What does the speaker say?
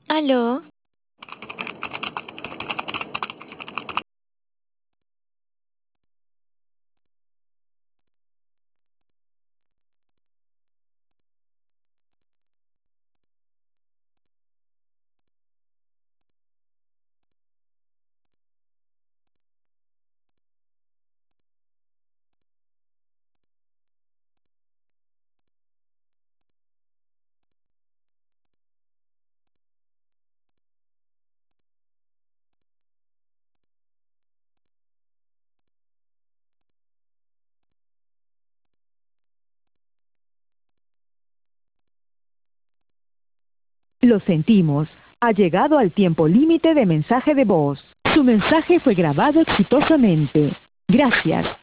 ¿Aló? Lo sentimos. Ha llegado al tiempo límite de mensaje de voz. Su mensaje fue grabado exitosamente. Gracias.